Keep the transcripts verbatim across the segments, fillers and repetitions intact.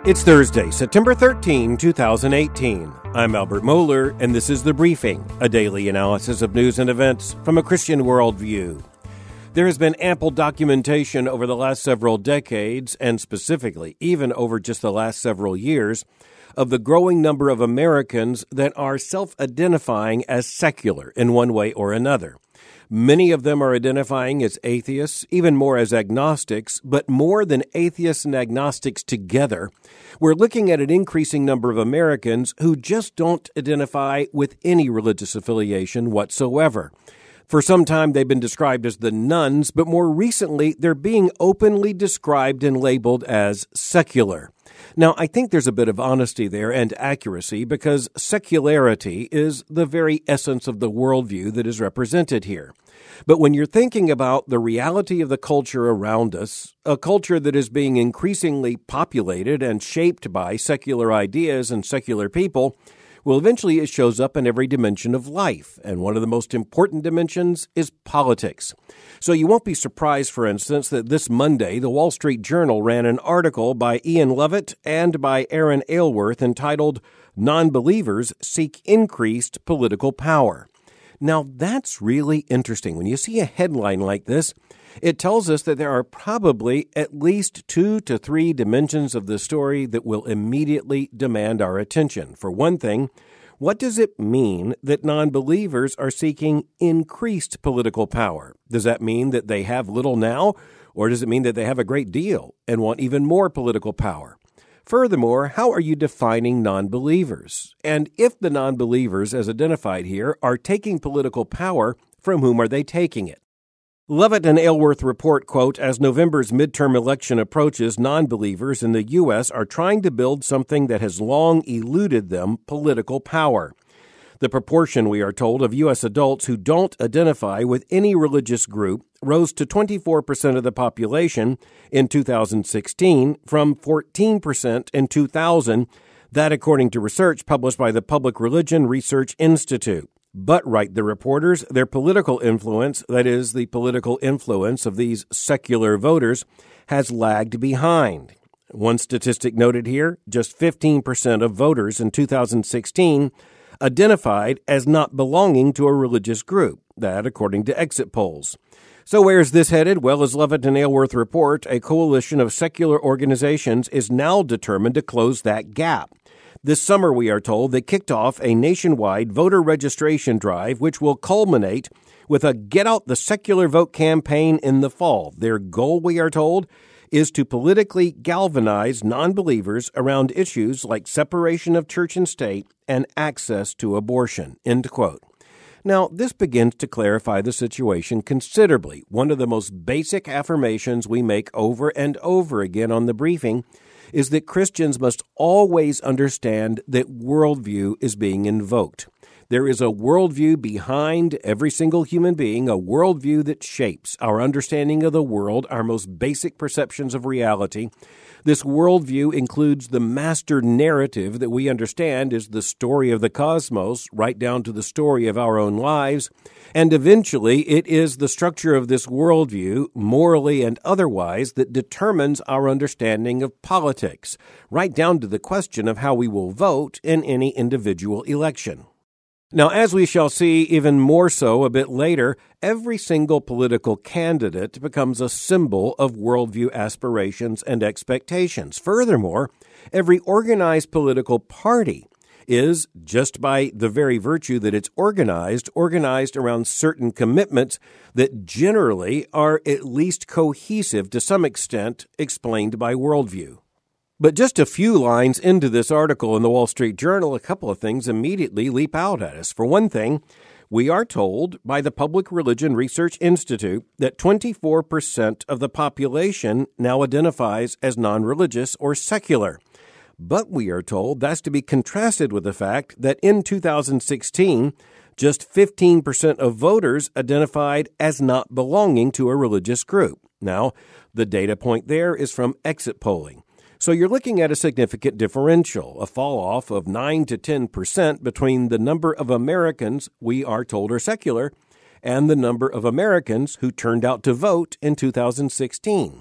It's Thursday, September thirteenth, twenty eighteen. I'm Albert Mohler, and this is The Briefing, a daily analysis of news and events from a Christian worldview. There has been ample documentation over the last several decades, and specifically even over just the last several years, of the growing number of Americans that are self-identifying as secular in one way or another. Many of them are identifying as atheists, even more as agnostics, but more than atheists and agnostics together, we're looking at an increasing number of Americans who just don't identify with any religious affiliation whatsoever. For some time, they've been described as the nones, but more recently, they're being openly described and labeled as secular. Now, I think there's a bit of honesty there and accuracy because secularity is the very essence of the worldview that is represented here. But when you're thinking about the reality of the culture around us, a culture that is being increasingly populated and shaped by secular ideas and secular people, well, eventually it shows up in every dimension of life, and one of the most important dimensions is politics. So you won't be surprised, for instance, that this Monday, the Wall Street Journal ran an article by Ian Lovett and by Aaron Aylworth entitled, "Non-Believers Seek Increased Political Power." Now, that's really interesting. When you see a headline like this, it tells us that there are probably at least two to three dimensions of the story that will immediately demand our attention. For one thing, what does it mean that non-believers are seeking increased political power? Does that mean that they have little now, or does it mean that they have a great deal and want even more political power? Furthermore, how are you defining non-believers? And if the non-believers, as identified here, are taking political power, from whom are they taking it? Lovett and Aylworth report, quote, "As November's midterm election approaches, non-believers in the U S are trying to build something that has long eluded them, political power. The proportion, we are told, of U S adults who don't identify with any religious group rose to twenty-four percent of the population in two thousand sixteen from fourteen percent in two thousand, that according to research published by the Public Religion Research Institute. But, write the reporters, their political influence, that is, the political influence of these secular voters, has lagged behind. One statistic noted here, just fifteen percent of voters in two thousand sixteen identified as not belonging to a religious group, that according to exit polls. So where's this headed? Well, as Lovett and Aylworth report, a coalition of secular organizations is now determined to close that gap. This summer, we are told, they kicked off a nationwide voter registration drive, which will culminate with a Get Out the Secular Vote campaign in the fall. Their goal, we are told, is to politically galvanize non-believers around issues like separation of church and state and access to abortion, end quote. Now, this begins to clarify the situation considerably. One of the most basic affirmations we make over and over again on The Briefing is that Christians must always understand that worldview is being invoked. There is a worldview behind every single human being, a worldview that shapes our understanding of the world, our most basic perceptions of reality. This worldview includes the master narrative that we understand is the story of the cosmos, right down to the story of our own lives. And eventually, it is the structure of this worldview, morally and otherwise, that determines our understanding of politics, right down to the question of how we will vote in any individual election. Now, as we shall see even more so a bit later, every single political candidate becomes a symbol of worldview aspirations and expectations. Furthermore, every organized political party is, just by the very virtue that it's organized, organized around certain commitments that generally are at least cohesive to some extent explained by worldview. But just a few lines into this article in the Wall Street Journal, a couple of things immediately leap out at us. For one thing, we are told by the Public Religion Research Institute that twenty-four percent of the population now identifies as non-religious or secular. But we are told that's to be contrasted with the fact that in two thousand sixteen, just fifteen percent of voters identified as not belonging to a religious group. Now, the data point there is from exit polling. So you're looking at a significant differential, a fall-off of nine to ten percent between the number of Americans we are told are secular and the number of Americans who turned out to vote in two thousand sixteen.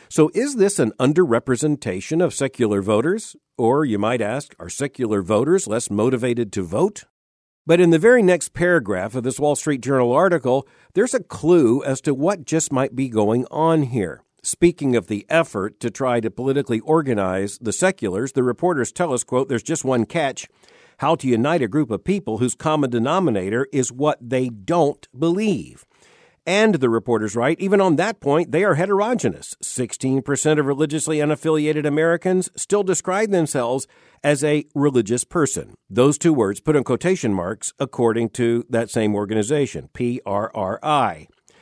So is this an underrepresentation of secular voters? Or, you might ask, are secular voters less motivated to vote? But in the very next paragraph of this Wall Street Journal article, there's a clue as to what just might be going on here. Speaking of the effort to try to politically organize the seculars, the reporters tell us, quote, there's just one catch: how to unite a group of people whose common denominator is what they don't believe. And the reporters write, even on that point, they are heterogeneous. sixteen percent of religiously unaffiliated Americans still describe themselves as a religious person. Those two words put in quotation marks according to that same organization, P R R I.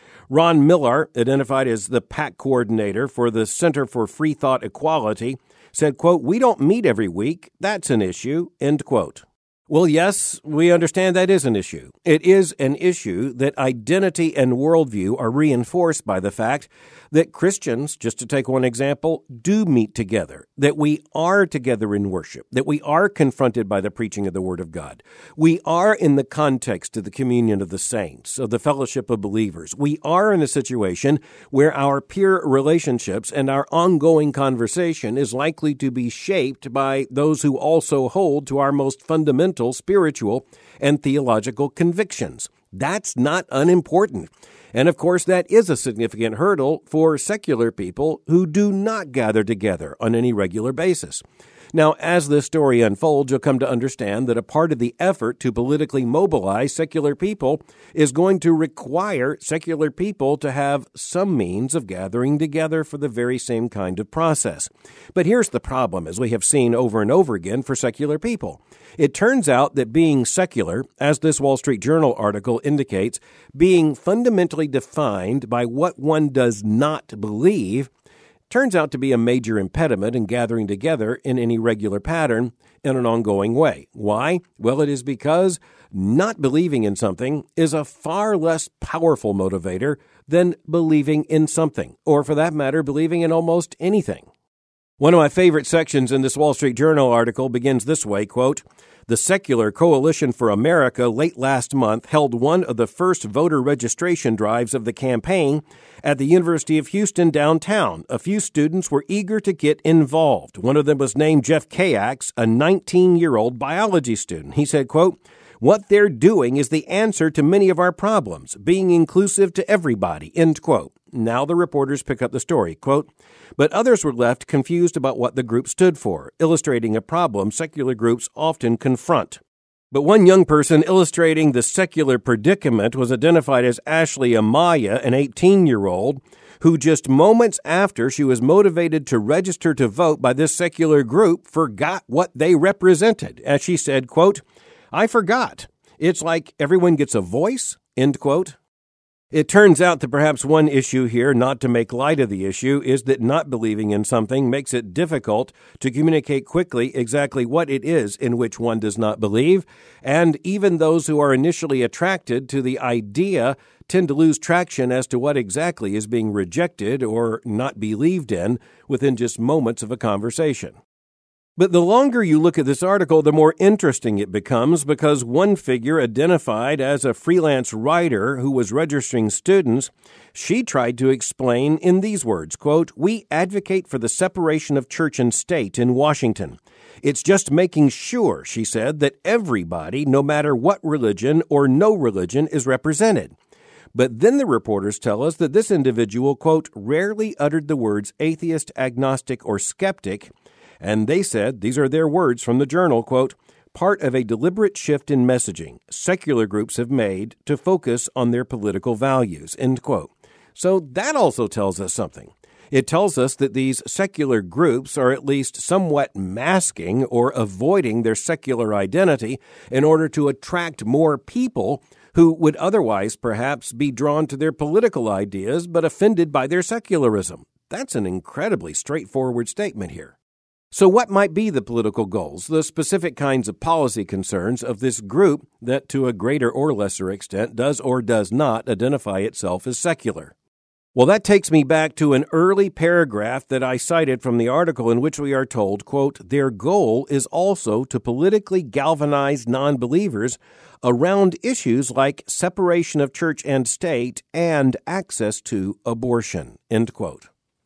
Ron Miller, identified as the PAC coordinator for the Center for Free Thought Equality, said, quote, we don't meet every week. That's an issue, end quote. Well, yes, we understand that is an issue. It is an issue that identity and worldview are reinforced by the fact that Christians, just to take one example, do meet together, that we are together in worship, that we are confronted by the preaching of the Word of God. We are in the context of the communion of the saints, of the fellowship of believers. We are in a situation where our peer relationships and our ongoing conversation is likely to be shaped by those who also hold to our most fundamental spiritual and theological convictions. That's not unimportant. And of course, that is a significant hurdle for secular people who do not gather together on any regular basis. Now, as this story unfolds, you'll come to understand that a part of the effort to politically mobilize secular people is going to require secular people to have some means of gathering together for the very same kind of process. But here's the problem, as we have seen over and over again for secular people. It turns out that being secular, as this Wall Street Journal article indicates, being fundamentally defined by what one does not believe, turns out to be a major impediment in gathering together in any regular pattern in an ongoing way. Why? Well, it is because not believing in something is a far less powerful motivator than believing in something, or for that matter, believing in almost anything. One of my favorite sections in this Wall Street Journal article begins this way, quote, the Secular Coalition for America late last month held one of the first voter registration drives of the campaign at the University of Houston downtown. A few students were eager to get involved. One of them was named Jeff Kayax, a nineteen-year-old biology student. He said, quote, what they're doing is the answer to many of our problems, being inclusive to everybody, end quote. Now the reporters pick up the story, quote, but others were left confused about what the group stood for, illustrating a problem secular groups often confront. But one young person illustrating the secular predicament was identified as Ashley Amaya, an eighteen-year-old, who just moments after she was motivated to register to vote by this secular group forgot what they represented. As she said, quote, I forgot. It's like everyone gets a voice, end quote. It turns out that perhaps one issue here, not to make light of the issue, is that not believing in something makes it difficult to communicate quickly exactly what it is in which one does not believe, and even those who are initially attracted to the idea tend to lose traction as to what exactly is being rejected or not believed in within just moments of a conversation. But the longer you look at this article, the more interesting it becomes, because one figure identified as a freelance writer who was registering students, she tried to explain in these words, quote, we advocate for the separation of church and state in Washington. It's just making sure, she said, that everybody, no matter what religion or no religion, is represented. But then the reporters tell us that this individual, quote, rarely uttered the words atheist, agnostic, or skeptic. And they said, these are their words from the journal, quote, part of a deliberate shift in messaging secular groups have made to focus on their political values, end quote. So that also tells us something. It tells us that these secular groups are at least somewhat masking or avoiding their secular identity in order to attract more people who would otherwise perhaps be drawn to their political ideas but offended by their secularism. That's an incredibly straightforward statement here. So what might be the political goals, the specific kinds of policy concerns of this group that to a greater or lesser extent does or does not identify itself as secular? Well, that takes me back to an early paragraph that I cited from the article in which we are told, quote, their goal is also to politically galvanize non-believers around issues like separation of church and state and access to abortion, end quote.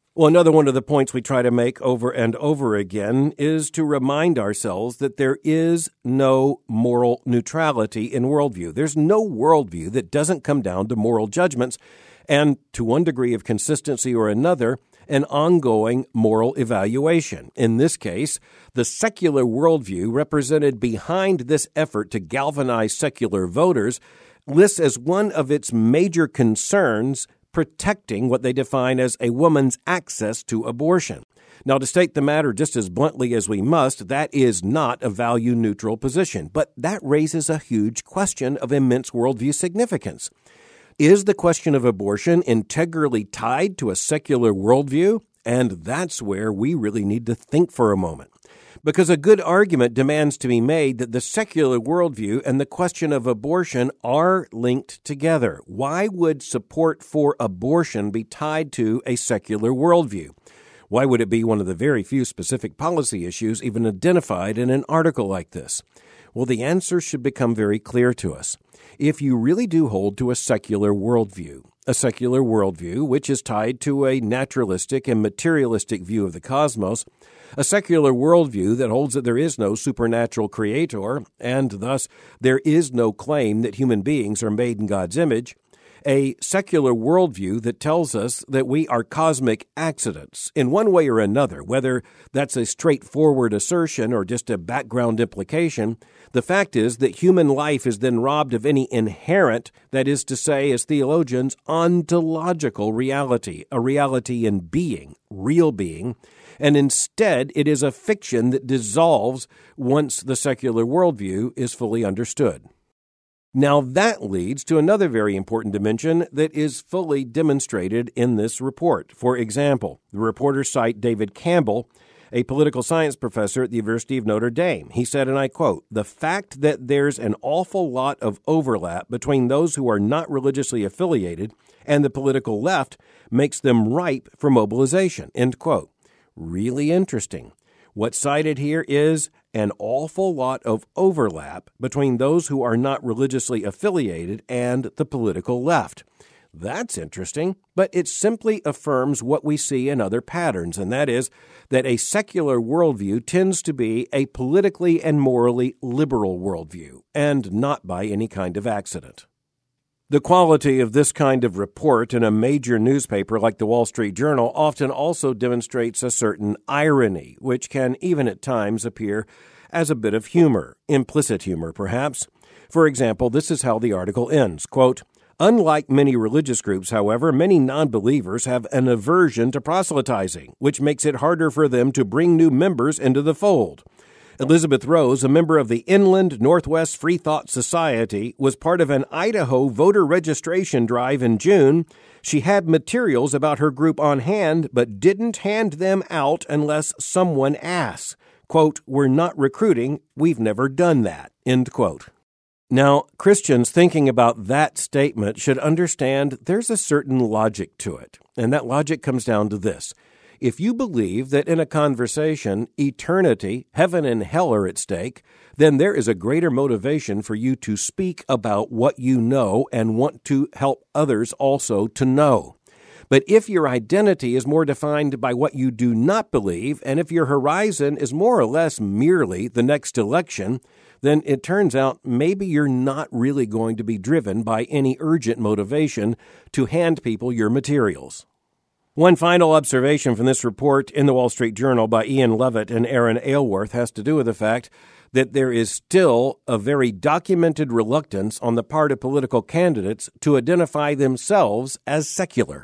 Well, another one of the points we try to make over and over again is to remind ourselves that there is no moral neutrality in worldview. There's no worldview that doesn't come down to moral judgments and, to one degree of consistency or another, an ongoing moral evaluation. In this case, the secular worldview represented behind this effort to galvanize secular voters lists as one of its major concerns protecting what they define as a woman's access to abortion. Now, to state the matter just as bluntly as we must, that is not a value-neutral position, but that raises a huge question of immense worldview significance. Is the question of abortion integrally tied to a secular worldview? And that's where we really need to think for a moment. Because a good argument demands to be made that the secular worldview and the question of abortion are linked together. Why would support for abortion be tied to a secular worldview? Why would it be one of the very few specific policy issues even identified in an article like this? Well, the answer should become very clear to us. If you really do hold to a secular worldview, a secular worldview which is tied to a naturalistic and materialistic view of the cosmos, a secular worldview that holds that there is no supernatural creator, and thus there is no claim that human beings are made in God's image, a secular worldview that tells us that we are cosmic accidents in one way or another, whether that's a straightforward assertion or just a background implication. The fact is that human life is then robbed of any inherent, that is to say, as theologians, ontological reality, a reality in being, real being, and instead it is a fiction that dissolves once the secular worldview is fully understood. Now that leads to another very important dimension that is fully demonstrated in this report. For example, the reporters cite David Campbell, a political science professor at the University of Notre Dame. He said, and I quote, "The fact that there's an awful lot of overlap between those who are not religiously affiliated and the political left makes them ripe for mobilization," end quote. Really interesting. What's cited here is an awful lot of overlap between those who are not religiously affiliated and the political left. That's interesting, but it simply affirms what we see in other patterns, and that is that a secular worldview tends to be a politically and morally liberal worldview, and not by any kind of accident. The quality of this kind of report in a major newspaper like the Wall Street Journal often also demonstrates a certain irony, which can even at times appear as a bit of humor, implicit humor perhaps. For example, this is how the article ends, quote, "Unlike many religious groups, however, many non-believers have an aversion to proselytizing, which makes it harder for them to bring new members into the fold. Elizabeth Rose, a member of the Inland Northwest Free Thought Society, was part of an Idaho voter registration drive in June. She had materials about her group on hand, but didn't hand them out unless someone asked. Quote, "We're not recruiting. We've never done that," end quote. Now, Christians thinking about that statement should understand there's a certain logic to it, and that logic comes down to this. If you believe that in a conversation, eternity, heaven and hell are at stake, then there is a greater motivation for you to speak about what you know and want to help others also to know. But if your identity is more defined by what you do not believe, and if your horizon is more or less merely the next election, then it turns out maybe you're not really going to be driven by any urgent motivation to hand people your materials. One final observation from this report in the Wall Street Journal by Ian Levitt and Aaron Aylworth has to do with the fact that there is still a very documented reluctance on the part of political candidates to identify themselves as secular.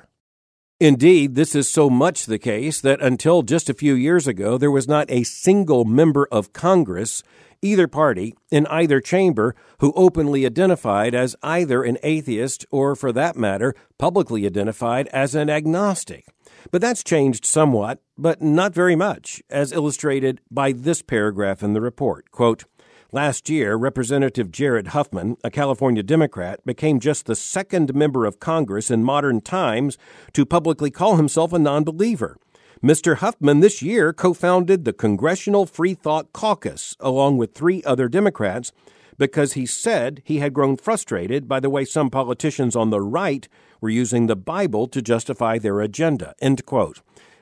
Indeed, this is so much the case that until just a few years ago, there was not a single member of Congress, either party, in either chamber, who openly identified as either an atheist or, for that matter, publicly identified as an agnostic. But that's changed somewhat, but not very much, as illustrated by this paragraph in the report. Quote, "Last year, Representative Jared Huffman, a California Democrat, became just the second member of Congress in modern times to publicly call himself a non-believer. Mister Huffman this year co-founded the Congressional Free Thought Caucus along with three other Democrats because he said he had grown frustrated by the way some politicians on the right were using the Bible to justify their agenda," end quote.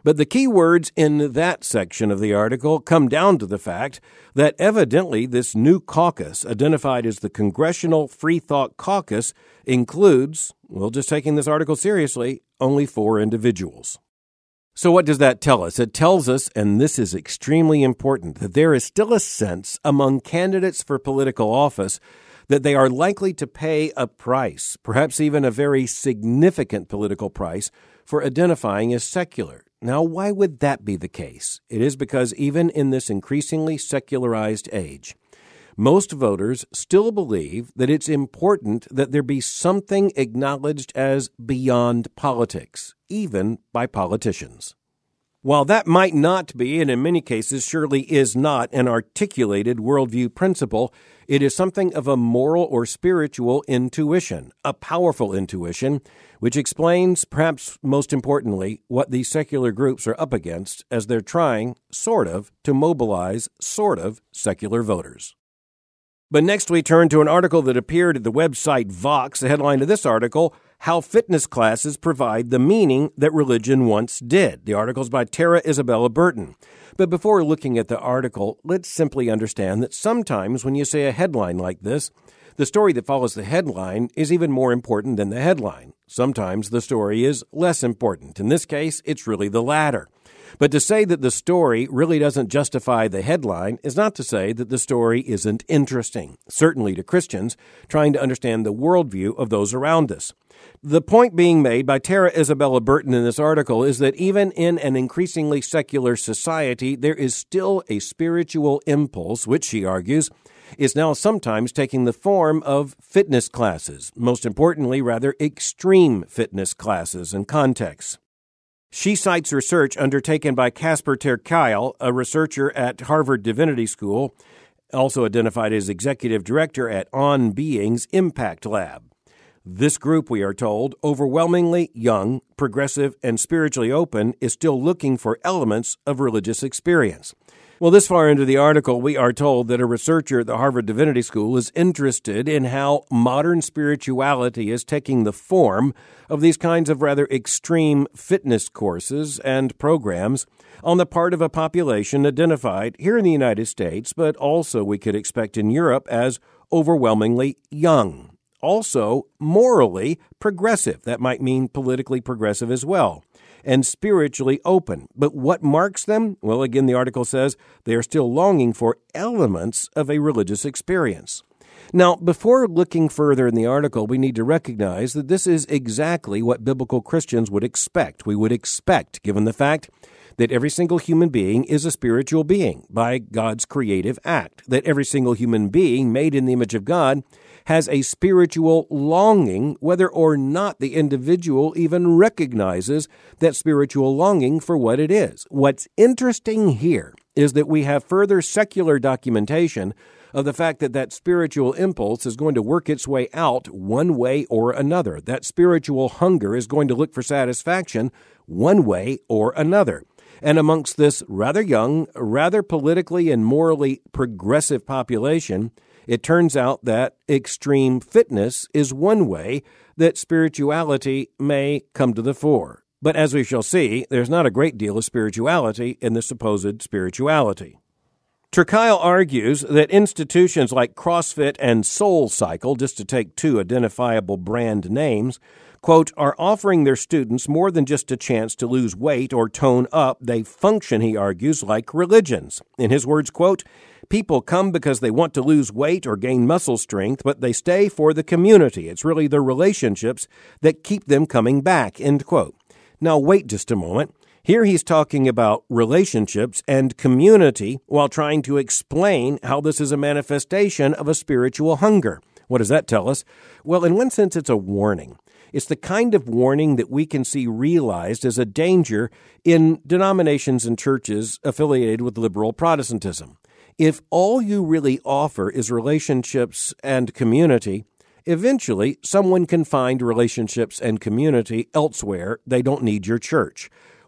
But the key words in that section of the article come down to the fact that evidently this new caucus, identified as the Congressional Free Thought Caucus, includes, well, just taking this article seriously, only four individuals. So what does that tell us? It tells us, and this is extremely important, that there is still a sense among candidates for political office that they are likely to pay a price, perhaps even a very significant political price, for identifying as secular. Now, why would that be the case? It is because even in this increasingly secularized age, most voters still believe that it's important that there be something acknowledged as beyond politics, even by politicians. While that might not be, and in many cases surely is not, an articulated worldview principle, it is something of a moral or spiritual intuition, a powerful intuition, which explains, perhaps most importantly, what these secular groups are up against as they're trying, sort of, to mobilize, sort of, secular voters. But next we turn to an article that appeared at the website Vox. The headline of this article, How Fitness Classes Provide the Meaning That Religion Once Did. The article is by Tara Isabella Burton. But before looking at the article, let's simply understand that sometimes when you say a headline like this, the story that follows the headline is even more important than the headline. Sometimes the story is less important. In this case, it's really the latter. But to say that the story really doesn't justify the headline is not to say that the story isn't interesting, certainly to Christians trying to understand the worldview of those around us. The point being made by Tara Isabella Burton in this article is that even in an increasingly secular society, there is still a spiritual impulse, which she argues, is now sometimes taking the form of fitness classes, most importantly, rather extreme fitness classes and contexts. She cites research undertaken by Casper ter Kuile, a researcher at Harvard Divinity School, also identified as executive director at On Being's Impact Lab. This group, we are told, overwhelmingly young, progressive, and spiritually open, is still looking for elements of religious experience. Well, this far into the article, we are told that a researcher at the Harvard Divinity School is interested in how modern spirituality is taking the form of these kinds of rather extreme fitness courses and programs on the part of a population identified here in the United States, but also we could expect in Europe as overwhelmingly young. Also morally progressive. That might mean politically progressive as well. And spiritually open. But what marks them? Well, again, the article says they are still longing for elements of a religious experience. Now, before looking further in the article, we need to recognize that this is exactly what biblical Christians would expect. We would expect, given the fact that every single human being is a spiritual being by God's creative act, that every single human being made in the image of God has a spiritual longing, whether or not the individual even recognizes that spiritual longing for what it is. What's interesting here is that we have further secular documentation of the fact that that spiritual impulse is going to work its way out one way or another. That spiritual hunger is going to look for satisfaction one way or another. And amongst this rather young, rather politically and morally progressive population, it turns out that extreme fitness is one way that spirituality may come to the fore. But as we shall see, there's not a great deal of spirituality in the supposed spirituality. ter Kuile argues that institutions like CrossFit and SoulCycle, just to take two identifiable brand names, quote, are offering their students more than just a chance to lose weight or tone up. They function, he argues, like religions. In his words, quote, people come because they want to lose weight or gain muscle strength, but they stay for the community. It's really the relationships that keep them coming back, end quote. Now, wait just a moment. Here he's talking about relationships and community while trying to explain how this is a manifestation of a spiritual hunger. What does that tell us? Well, in one sense, it's a warning. It's the kind of warning that we can see realized as a danger in denominations and churches affiliated with liberal Protestantism. If all you really offer is relationships and community, eventually someone can find relationships and community elsewhere. They don't need your church.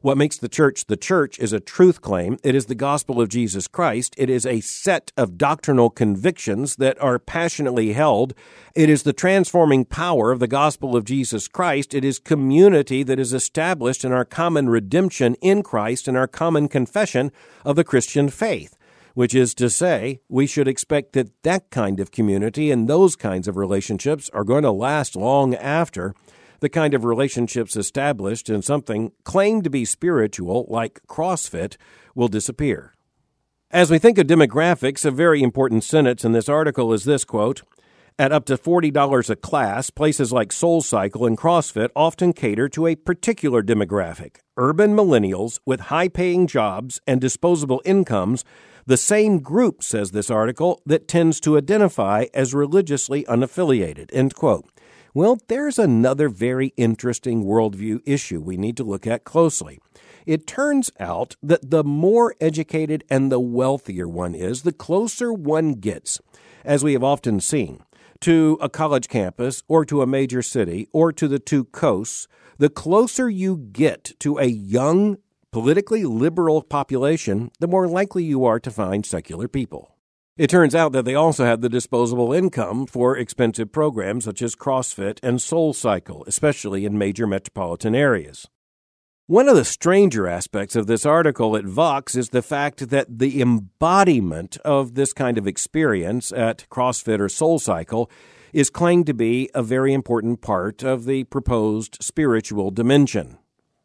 What makes the church the church is a truth claim. It is the gospel of Jesus Christ. It is a set of doctrinal convictions that are passionately held. It is the transforming power of the gospel of Jesus Christ. It is community that is established in our common redemption in Christ and our common confession of the Christian faith, which is to say, we should expect that that kind of community and those kinds of relationships are going to last long after the kind of relationships established in something claimed to be spiritual, like CrossFit, will disappear. As we think of demographics, a very important sentence in this article is this, quote, "At up to forty dollars a class, places like SoulCycle and CrossFit often cater to a particular demographic, urban millennials with high-paying jobs and disposable incomes, the same group, says this article, that tends to identify as religiously unaffiliated," end quote. Well, there's another very interesting worldview issue we need to look at closely. It turns out that the more educated and the wealthier one is, the closer one gets, as we have often seen, to a college campus or to a major city or to the two coasts. The closer you get to a young, politically liberal population, the more likely you are to find secular people. It turns out that they also have the disposable income for expensive programs such as CrossFit and SoulCycle, especially in major metropolitan areas. One of the stranger aspects of this article at Vox is the fact that the embodiment of this kind of experience at CrossFit or SoulCycle is claimed to be a very important part of the proposed spiritual dimension.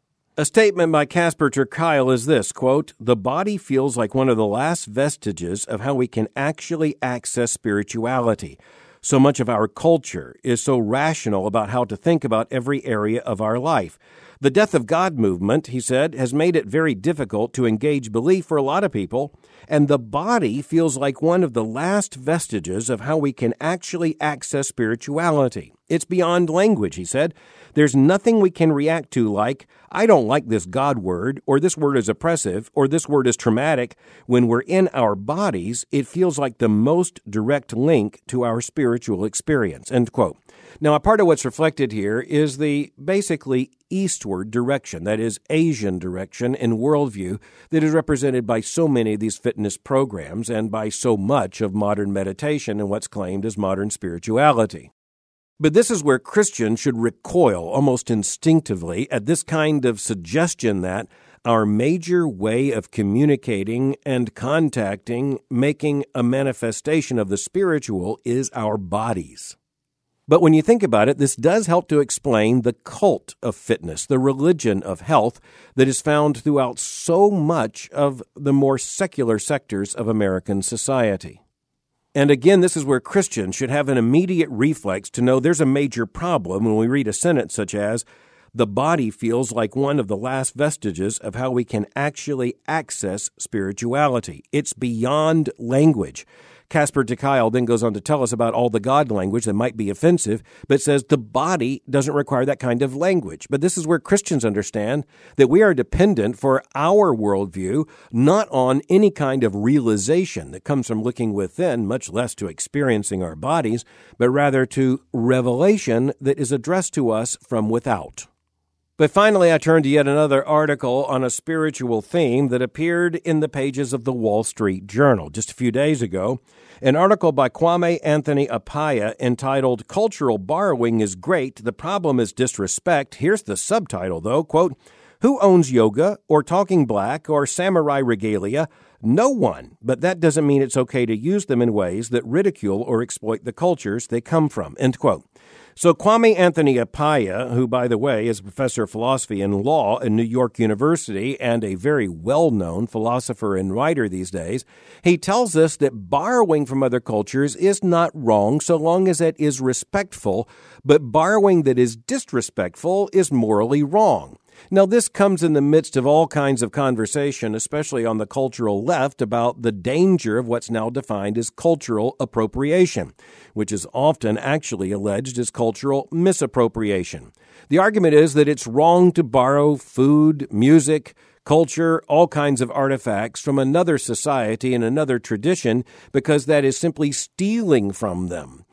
A statement by Casper ter Kuile is this, quote, "The body feels like one of the last vestiges of how we can actually access spirituality. So much of our culture is so rational about how to think about every area of our life. The Death of God movement," he said, "has made it very difficult to engage belief for a lot of people, and the body feels like one of the last vestiges of how we can actually access spirituality. It's beyond language," he said. "There's nothing we can react to like, I don't like this God word, or this word is oppressive, or this word is traumatic. When we're in our bodies, it feels like the most direct link to our spiritual experience," end quote. Now, a part of what's reflected here is the basically eastward direction, that is, Asian direction in worldview that is represented by so many of these fitness programs and by so much of modern meditation and what's claimed as modern spirituality. But this is where Christians should recoil almost instinctively at this kind of suggestion that our major way of communicating and contacting, making a manifestation of the spiritual, is our bodies. But when you think about it, this does help to explain the cult of fitness, the religion of health that is found throughout so much of the more secular sectors of American society. And again, this is where Christians should have an immediate reflex to know there's a major problem when we read a sentence such as, "The body feels like one of the last vestiges of how we can actually access spirituality." It's beyond language. Casper ter Kuile then goes on to tell us about all the God language that might be offensive, but says the body doesn't require that kind of language. But this is where Christians understand that we are dependent for our worldview not on any kind of realization that comes from looking within, much less to experiencing our bodies, but rather to revelation that is addressed to us from without. But finally, I turn to yet another article on a spiritual theme that appeared in the pages of the Wall Street Journal just a few days ago. An article by Kwame Anthony Appiah entitled, "Cultural Borrowing is Great, the Problem is Disrespect." Here's the subtitle, though, quote, "Who owns yoga or talking black or samurai regalia? No one, but that doesn't mean it's okay to use them in ways that ridicule or exploit the cultures they come from," end quote. So Kwame Anthony Appiah, who, by the way, is a professor of philosophy and law at New York University and a very well-known philosopher and writer these days, he tells us that borrowing from other cultures is not wrong so long as it is respectful, but borrowing that is disrespectful is morally wrong. Now, this comes in the midst of all kinds of conversation, especially on the cultural left, about the danger of what's now defined as cultural appropriation, which is often actually alleged as cultural misappropriation. The argument is that it's wrong to borrow food, music, culture, all kinds of artifacts from another society and another tradition because that is simply stealing from them.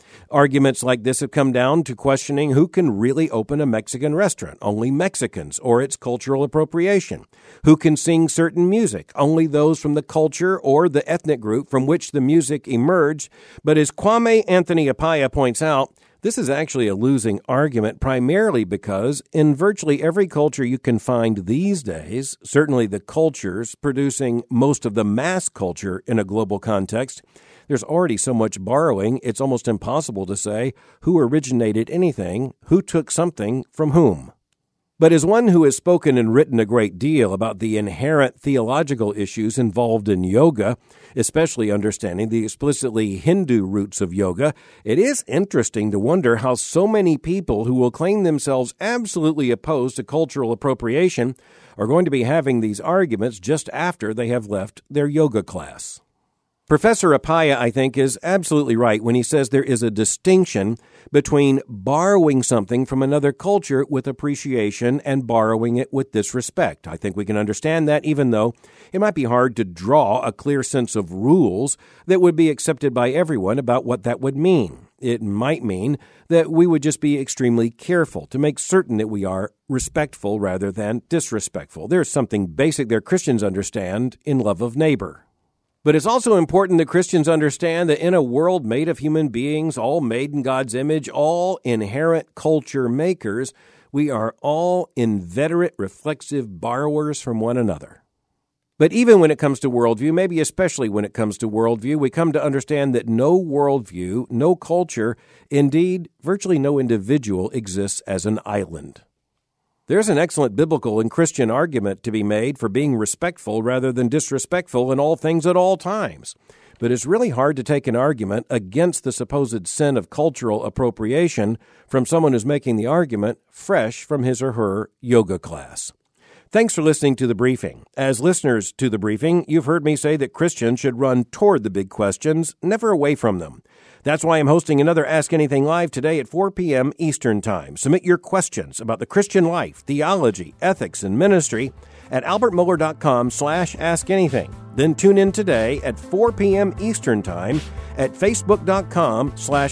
Arguments like this have come down to questioning who can really open a Mexican restaurant, only Mexicans, or its cultural appropriation. Who can sing certain music, only those from the culture or the ethnic group from which the music emerged. But as Kwame Anthony Appiah points out, this is actually a losing argument, primarily because in virtually every culture you can find these days, certainly the cultures producing most of the mass culture in a global context, there's already so much borrowing, it's almost impossible to say who originated anything, who took something from whom. But as one who has spoken and written a great deal about the inherent theological issues involved in yoga, especially understanding the explicitly Hindu roots of yoga, it is interesting to wonder how so many people who will claim themselves absolutely opposed to cultural appropriation are going to be having these arguments just after they have left their yoga class. Professor Appiah, I think, is absolutely right when he says there is a distinction between borrowing something from another culture with appreciation and borrowing it with disrespect. I think we can understand that, even though it might be hard to draw a clear sense of rules that would be accepted by everyone about what that would mean. It might mean that we would just be extremely careful to make certain that we are respectful rather than disrespectful. There's something basic there Christians understand in love of neighbor. But it's also important that Christians understand that in a world made of human beings, all made in God's image, all inherent culture makers, we are all inveterate, reflexive borrowers from one another. But even when it comes to worldview, maybe especially when it comes to worldview, we come to understand that no worldview, no culture, indeed, virtually no individual exists as an island. There's an excellent biblical and Christian argument to be made for being respectful rather than disrespectful in all things at all times. But it's really hard to take an argument against the supposed sin of cultural appropriation from someone who's making the argument fresh from his or her yoga class. Thanks for listening to The Briefing. As listeners to The Briefing, you've heard me say that Christians should run toward the big questions, never away from them. That's why I'm hosting another Ask Anything Live today at four p.m. Eastern Time. Submit your questions about the Christian life, theology, ethics, and ministry at albertmohler.com slash askanything. Then tune in today at four p.m. Eastern Time at facebook.com slash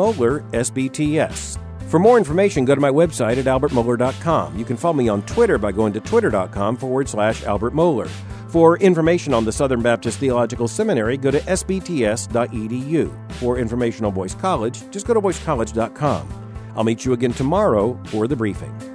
albertmohlersbts. For more information, go to my website at albertmohler dot com. You can follow me on Twitter by going to twitter.com forward slash albertmohler. For information on the Southern Baptist Theological Seminary, go to s b t s dot e d u. For information on Boyce College, just go to boyce college dot com. I'll meet you again tomorrow for The Briefing.